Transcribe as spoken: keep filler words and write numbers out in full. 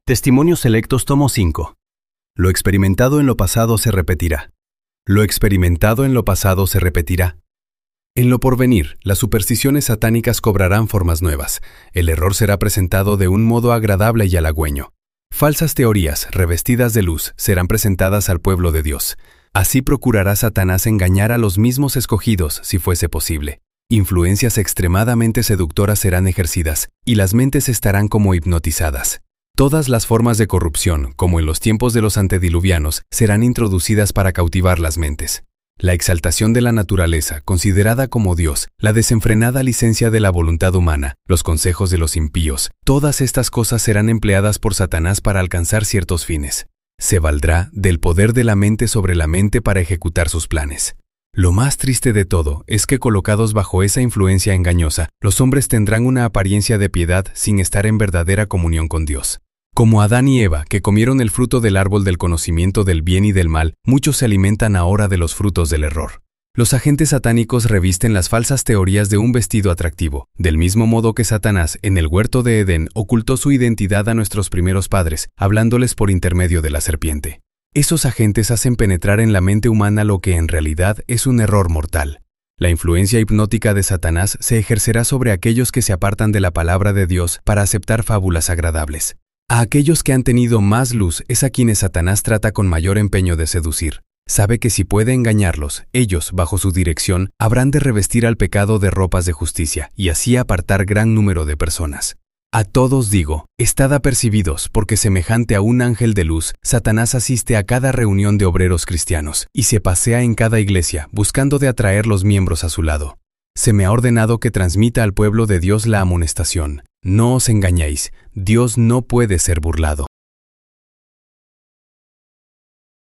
Testimonios Selectos, tomo cinco. Lo experimentado en lo pasado se repetirá. Lo experimentado en lo pasado se repetirá. En lo porvenir, las supersticiones satánicas cobrarán formas nuevas. El error será presentado de un modo agradable y halagüeño. Falsas teorías, revestidas de luz, serán presentadas al pueblo de Dios. Así procurará Satanás engañar a los mismos escogidos, si fuese posible. Influencias extremadamente seductoras serán ejercidas, y las mentes estarán como hipnotizadas. Todas las formas de corrupción, como en los tiempos de los antediluvianos, serán introducidas para cautivar las mentes. La exaltación de la naturaleza, considerada como Dios, la desenfrenada licencia de la voluntad humana, los consejos de los impíos, todas estas cosas serán empleadas por Satanás para alcanzar ciertos fines. Se valdrá del poder de la mente sobre la mente para ejecutar sus planes. Lo más triste de todo es que colocados bajo esa influencia engañosa, los hombres tendrán una apariencia de piedad sin estar en verdadera comunión con Dios. Como Adán y Eva, que comieron el fruto del árbol del conocimiento del bien y del mal, muchos se alimentan ahora de los frutos del error. Los agentes satánicos revisten las falsas teorías de un vestido atractivo, del mismo modo que Satanás en el huerto de Edén ocultó su identidad a nuestros primeros padres, hablándoles por intermedio de la serpiente. Esos agentes hacen penetrar en la mente humana lo que en realidad es un error mortal. La influencia hipnótica de Satanás se ejercerá sobre aquellos que se apartan de la palabra de Dios para aceptar fábulas agradables. A aquellos que han tenido más luz es a quienes Satanás trata con mayor empeño de seducir. Sabe que si puede engañarlos, ellos, bajo su dirección, habrán de revestir al pecado de ropas de justicia y así apartar gran número de personas. A todos digo, estad apercibidos, porque semejante a un ángel de luz, Satanás asiste a cada reunión de obreros cristianos y se pasea en cada iglesia, buscando de atraer los miembros a su lado. Se me ha ordenado que transmita al pueblo de Dios la amonestación. No os engañéis, Dios no puede ser burlado.